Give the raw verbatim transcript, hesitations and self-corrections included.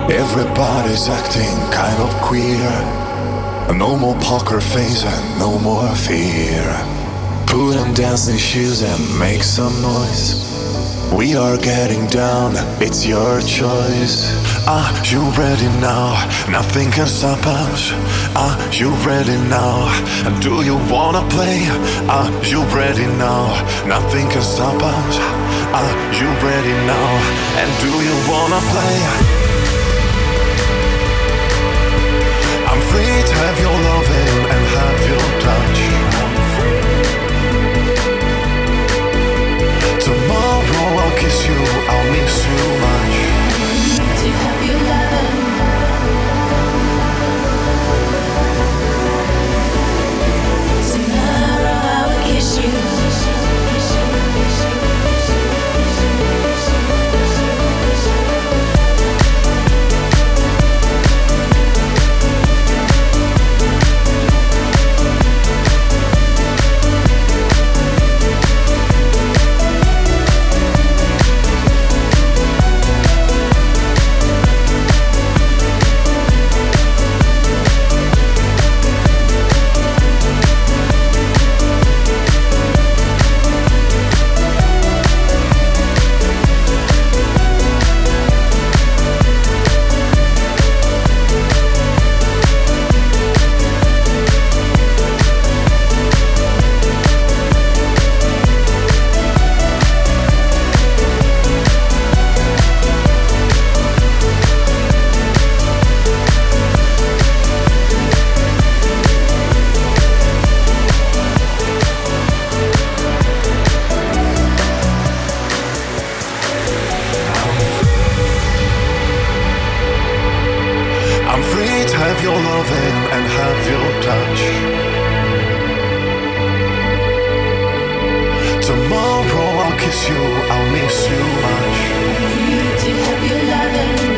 Everybody's acting kind of queer. No more poker face and no more fear. Put on dancing shoes and make some noise. We are getting down, it's your choice. Are you ready now? Nothing can stop us. Are you ready now? And do you wanna play? Are you ready now? Nothing can stop us. Are you ready now? And do you wanna play? I'm free to have your loving and have your touch. Tomorrow I'll kiss you, I'll miss you much. To have your loving. Tomorrow I will kiss you. I'm free to have your loving and have your touch. Tomorrow I'll kiss you, I'll miss you much. To have your loving.